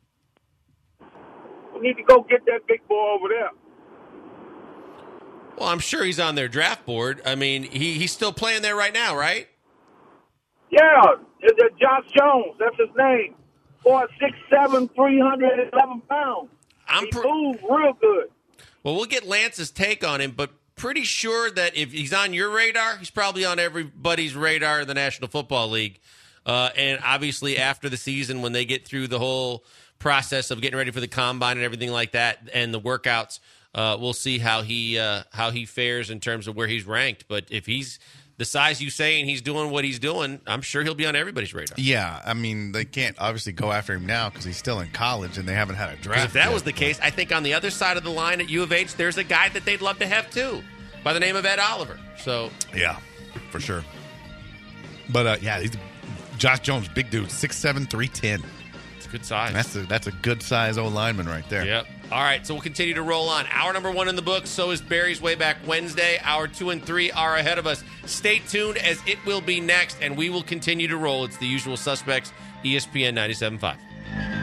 We need to go get that big boy over there. Well, I'm sure he's on their draft board. I mean, he, he's still playing there right now, right? Yeah, it's uh, Josh Jones. That's his name. Boy, six seven, three hundred eleven pounds. I'm he pr- moved real good. Well, we'll get Lance's take on him, but pretty sure that if he's on your radar, he's probably on everybody's radar in the National Football League. Uh, and obviously after the season, when they get through the whole process of getting ready for the combine and everything like that and the workouts, uh, we'll see how he uh, how he fares in terms of where he's ranked. But if he's the size you say and he's doing what he's doing, I'm sure he'll be on everybody's radar. Yeah, I mean, they can't obviously go after him now because he's still in college and they haven't had a draft. If that yet. was the case, I think on the other side of the line at U of H, there's a guy that they'd love to have too, by the name of Ed Oliver. So yeah, for sure. But uh, yeah, he's Josh Jones, big dude, six seven, three ten. It's a good size. That's a, that's a good size O lineman right there. Yep. All right, so we'll continue to roll on. Hour number one in the books. So is Barry's Way Back Wednesday. Hour two and three are ahead of us. Stay tuned as it will be next, and we will continue to roll. It's the usual suspects, E S P N ninety-seven point five.